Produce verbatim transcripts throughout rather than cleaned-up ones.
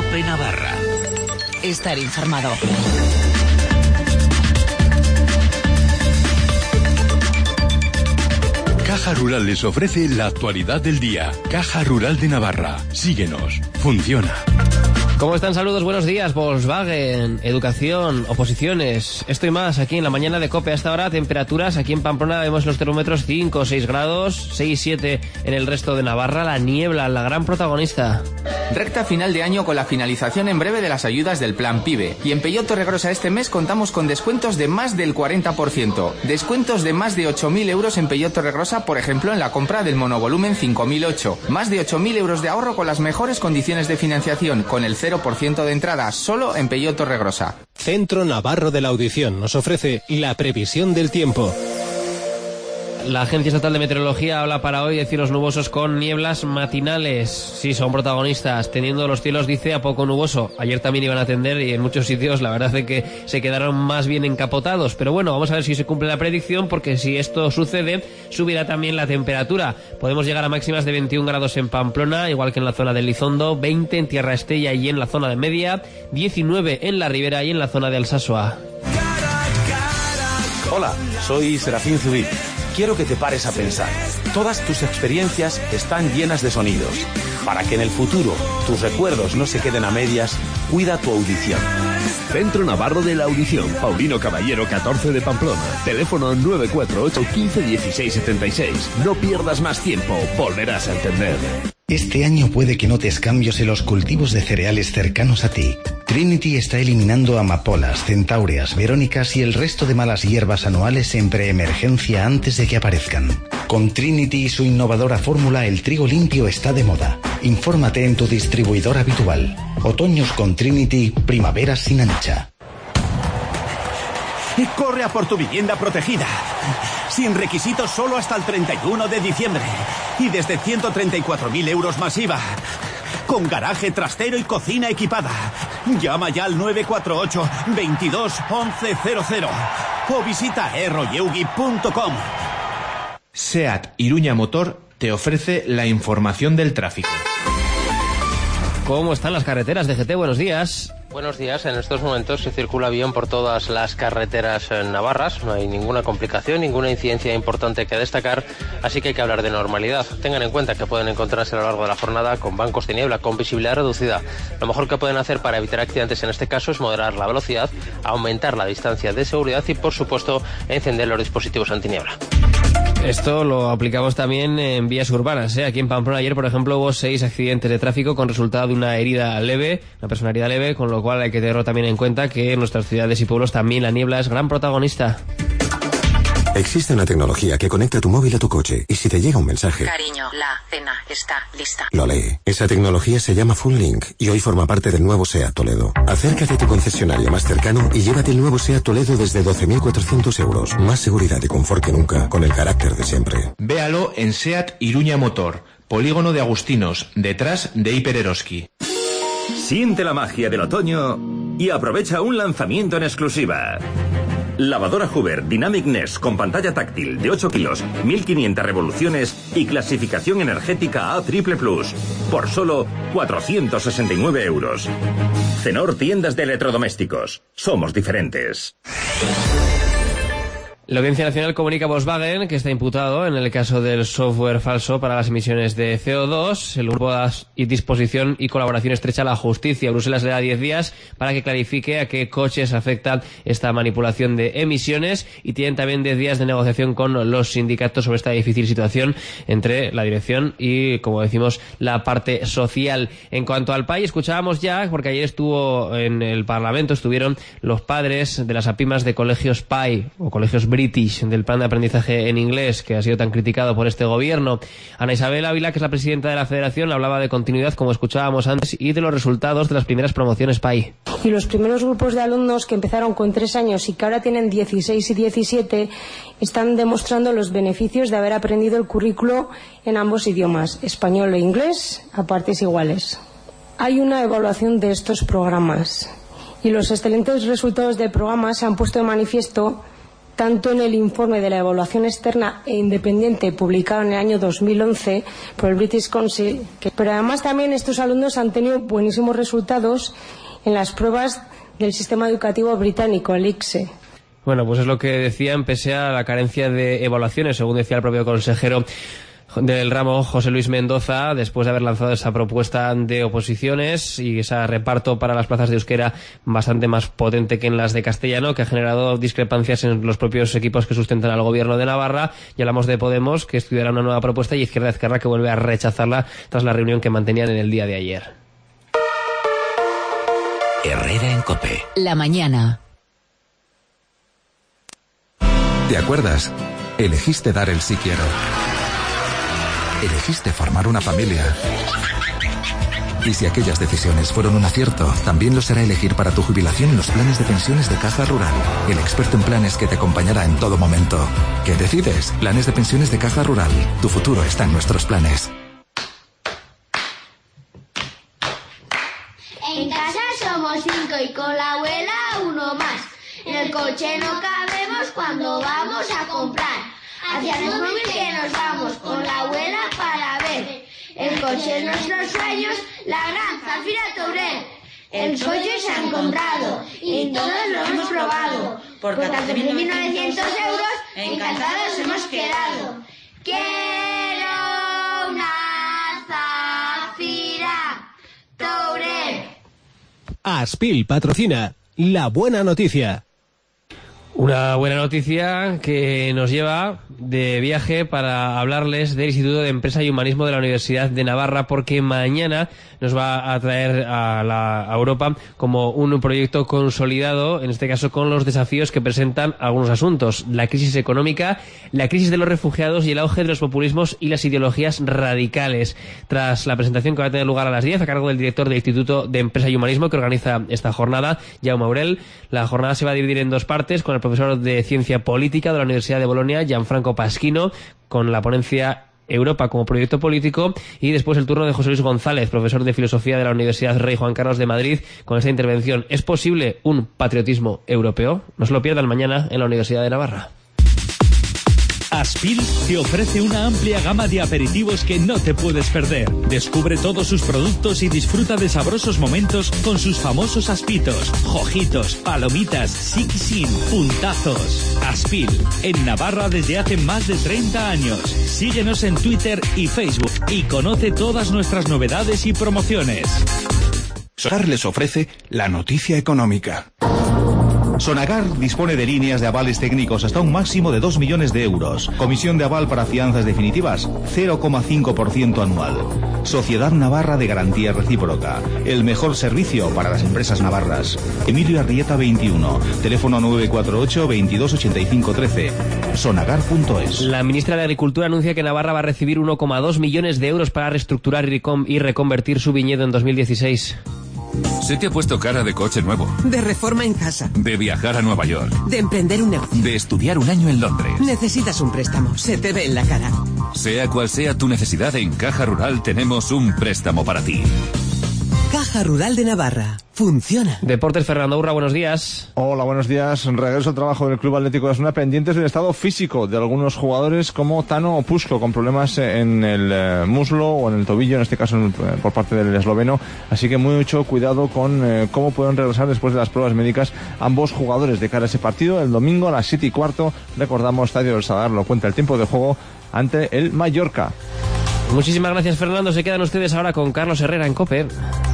COPE Navarra. Estar informado. Caja Rural les ofrece la actualidad del día. Caja Rural de Navarra. Síguenos. Funciona. ¿Cómo están? Saludos, buenos días. Volkswagen, educación, oposiciones. Esto y más aquí en la mañana de COPE. Hasta ahora, temperaturas aquí en Pamplona vemos los termómetros cinco o seis grados, seis siete en el resto de Navarra. La niebla, la gran protagonista. Recta final de año con la finalización en breve de las ayudas del Plan PIBE. Y en Peugeot Torregrosa este mes contamos con descuentos de más del cuarenta por ciento. Descuentos de más de ocho mil euros en Peugeot Torregrosa, por ejemplo, en la compra del monovolumen cinco mil ocho. Más de ocho mil euros de ahorro con las mejores condiciones de financiación, con el cero por ciento de entrada, solo en Peugeot Torregrosa. Centro Navarro de la Audición nos ofrece la previsión del tiempo. La Agencia Estatal de Meteorología habla para hoy de cielos nubosos con nieblas matinales. Sí, son protagonistas, teniendo los cielos, dice, a poco nuboso. Ayer también iban a atender y en muchos sitios la verdad es que se quedaron más bien encapotados. Pero bueno, vamos a ver si se cumple la predicción, porque si esto sucede, subirá también la temperatura. Podemos llegar a máximas de veintiún grados en Pamplona, igual que en la zona del Lizondo, veinte en Tierra Estella y en la zona de Media, diecinueve en la Ribera y en la zona de Alsasua. Hola, soy Serafín Zubí. Quiero que te pares a pensar. Todas tus experiencias están llenas de sonidos. Para que en el futuro tus recuerdos no se queden a medias, cuida tu audición. Centro Navarro de la Audición, Paulino Caballero catorce de Pamplona. Teléfono nueve cuatro ocho, quince, dieciséis, setenta y seis. No pierdas más tiempo, volverás a entender. Este año puede que notes cambios en los cultivos de cereales cercanos a ti. Trinity está eliminando amapolas, centáureas, verónicas y el resto de malas hierbas anuales en preemergencia antes de que aparezcan. Con Trinity y su innovadora fórmula, el trigo limpio está de moda. Infórmate en tu distribuidor habitual. Otoños con Trinity, primaveras sin ancha. Y corre a por tu vivienda protegida. Sin requisitos, solo hasta el treinta y uno de diciembre. Y desde ciento treinta y cuatro mil euros más I V A. Con garaje, trastero y cocina equipada. Llama ya al nueve cuatro ocho, veintidós, once cero cero. O visita erroyeugi punto com. SEAT Iruña Motor te ofrece la información del tráfico. ¿Cómo están las carreteras de G T? Buenos días. Buenos días. En estos momentos se circula bien por todas las carreteras navarras. No hay ninguna complicación, ninguna incidencia importante que destacar, así que hay que hablar de normalidad. Tengan en cuenta que pueden encontrarse a lo largo de la jornada con bancos de niebla, con visibilidad reducida. Lo mejor que pueden hacer para evitar accidentes en este caso es moderar la velocidad, aumentar la distancia de seguridad y, por supuesto, encender los dispositivos antiniebla. Esto lo aplicamos también en vías urbanas, ¿eh? Aquí en Pamplona ayer, por ejemplo, hubo seis accidentes de tráfico con resultado de una herida leve, una persona herida leve, con lo cual hay que tenerlo también en cuenta que en nuestras ciudades y pueblos también la niebla es gran protagonista. Existe una tecnología que conecta tu móvil a tu coche y si te llega un mensaje... Cariño, la cena está lista. Lo lee. Esa tecnología se llama Full Link y hoy forma parte del nuevo SEAT Toledo. Acércate a tu concesionario más cercano y llévate el nuevo SEAT Toledo desde doce mil cuatrocientos euros. Más seguridad y confort que nunca, con el carácter de siempre. Véalo en SEAT Iruña Motor, polígono de Agustinos, detrás de Hiper Eroski. Siente la magia del otoño y aprovecha un lanzamiento en exclusiva. Lavadora Hoover Dynamic Nest con pantalla táctil de ocho kilos, mil quinientas revoluciones y clasificación energética A triple plus, por solo cuatrocientos sesenta y nueve euros. Cenor Tiendas de Electrodomésticos. Somos diferentes. La Audiencia Nacional comunica a Volkswagen que está imputado en el caso del software falso para las emisiones de C O dos. El grupo da disposición y colaboración estrecha a la justicia. Bruselas le da diez días para que clarifique a qué coches afecta esta manipulación de emisiones y tienen también diez días de negociación con los sindicatos sobre esta difícil situación entre la dirección y, como decimos, la parte social. En cuanto al P A I, escuchábamos ya, porque ayer estuvo en el Parlamento, estuvieron los padres de las APIMAs de colegios P A I o colegios British, del plan de aprendizaje en inglés que ha sido tan criticado por este gobierno. Ana Isabel Ávila, que es la presidenta de la federación, hablaba de continuidad, como escuchábamos antes, y de los resultados de las primeras promociones P A I. Y los primeros grupos de alumnos que empezaron con tres años y que ahora tienen dieciséis y diecisiete están demostrando los beneficios de haber aprendido el currículo en ambos idiomas, español e inglés, a partes iguales. Hay una evaluación de estos programas y los excelentes resultados del programa se han puesto de manifiesto tanto en el informe de la evaluación externa e independiente publicado en el año dos mil once por el British Council, que, pero además también estos alumnos han tenido buenísimos resultados en las pruebas del sistema educativo británico, el I C S E. Bueno, pues es lo que decían, pese a la carencia de evaluaciones, según decía el propio consejero del ramo, José Luis Mendoza, después de haber lanzado esa propuesta de oposiciones y ese reparto para las plazas de euskera bastante más potente que en las de castellano, que ha generado discrepancias en los propios equipos que sustentan al gobierno de Navarra. Y hablamos de Podemos, que estudiará una nueva propuesta, y Izquierda Ezkerra, que vuelve a rechazarla tras la reunión que mantenían en el día de ayer. Herrera en COPE. La mañana. ¿Te acuerdas? Elegiste dar el sí quiero. Elegiste formar una familia. Y si aquellas decisiones fueron un acierto, también lo será elegir para tu jubilación en los planes de pensiones de Caja Rural, el experto en planes que te acompañará en todo momento. ¿Qué decides? Planes de pensiones de Caja Rural. Tu futuro está en nuestros planes. En casa somos cinco y con la abuela uno más. En el coche no cabemos cuando vamos a comprar. Hacia el móvil que nos vamos con la abuela para ver. El coche es nuestros sueños, la gran Zafira Tourer. El coche se han comprado y todos lo hemos probado. Por catorce mil novecientos euros, encantados hemos quedado. Quiero una Zafira Tourer. Aspil patrocina La Buena Noticia. Una buena noticia que nos lleva de viaje para hablarles del Instituto de Empresa y Humanismo de la Universidad de Navarra, porque mañana nos va a traer a, la, a Europa como un proyecto consolidado, en este caso con los desafíos que presentan algunos asuntos: la crisis económica, la crisis de los refugiados y el auge de los populismos y las ideologías radicales. Tras la presentación que va a tener lugar a las diez, a cargo del director del Instituto de Empresa y Humanismo que organiza esta jornada, Jaume Aurel, la jornada se va a dividir en dos partes, con el profesor de Ciencia Política de la Universidad de Bolonia, Gianfranco Pasquino, con la ponencia Europa como proyecto político, y después el turno de José Luis González, profesor de Filosofía de la Universidad Rey Juan Carlos de Madrid, con esta intervención: ¿es posible un patriotismo europeo? No se lo pierdan mañana en la Universidad de Navarra. Aspil te ofrece una amplia gama de aperitivos que no te puedes perder. Descubre todos sus productos y disfruta de sabrosos momentos con sus famosos aspitos, jojitos, palomitas, siquisin, puntazos. Aspil, en Navarra desde hace más de treinta años. Síguenos en Twitter y Facebook y conoce todas nuestras novedades y promociones. Sonagar les ofrece la noticia económica. Sonagar dispone de líneas de avales técnicos hasta un máximo de dos millones de euros. Comisión de aval para fianzas definitivas, cero coma cinco por ciento anual. Sociedad Navarra de Garantía Recíproca. El mejor servicio para las empresas navarras. Emilio Arrieta veintiuno. Teléfono nueve cuatro ocho, veintidós, ochenta y cinco, trece. Sonagar punto es. La ministra de Agricultura anuncia que Navarra va a recibir uno coma dos millones de euros para reestructurar y reconvertir su viñedo en dos mil dieciséis. Se te ha puesto cara de coche nuevo. De reforma en casa. De viajar a Nueva York. De emprender un negocio. De estudiar un año en Londres. Necesitas un préstamo. Se te ve en la cara. Sea cual sea tu necesidad, en Caja Rural tenemos un préstamo para ti. Caja Rural de Navarra. Funciona. Deportes, Fernando Urra, buenos días. Hola, buenos días. Regreso al trabajo del Club Atlético de Osuna, pendientes del estado físico de algunos jugadores como Tano Opusko, con problemas en el eh, muslo o en el tobillo, en este caso en, por parte del esloveno. Así que mucho cuidado con eh, cómo pueden regresar después de las pruebas médicas ambos jugadores de cara a ese partido. El domingo a las siete y cuarto, recordamos, Estadio del Sadar, lo cuenta el tiempo de juego ante el Mallorca. Muchísimas gracias, Fernando. Se quedan ustedes ahora con Carlos Herrera en COPE.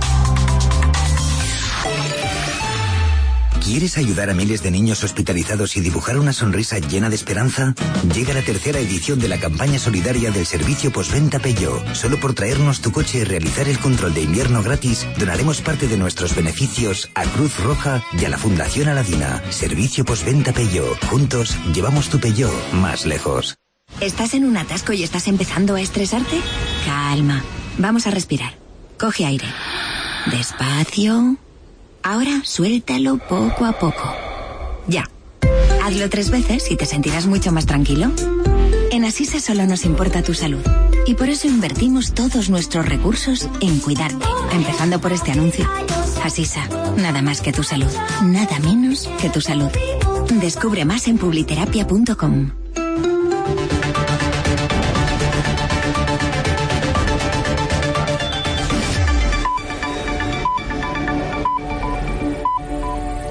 ¿Quieres ayudar a miles de niños hospitalizados y dibujar una sonrisa llena de esperanza? Llega la tercera edición de la campaña solidaria del servicio postventa Peugeot. Solo por traernos tu coche y realizar el control de invierno gratis, donaremos parte de nuestros beneficios a Cruz Roja y a la Fundación Aladina. Servicio postventa Peugeot. Juntos llevamos tu Peugeot más lejos. ¿Estás en un atasco y estás empezando a estresarte? Calma. Vamos a respirar. Coge aire. Despacio. Ahora suéltalo poco a poco. Ya. Hazlo tres veces y te sentirás mucho más tranquilo. En Asisa solo nos importa tu salud. Y por eso invertimos todos nuestros recursos en cuidarte. Empezando por este anuncio. Asisa, nada más que tu salud. Nada menos que tu salud. Descubre más en publiterapia punto com.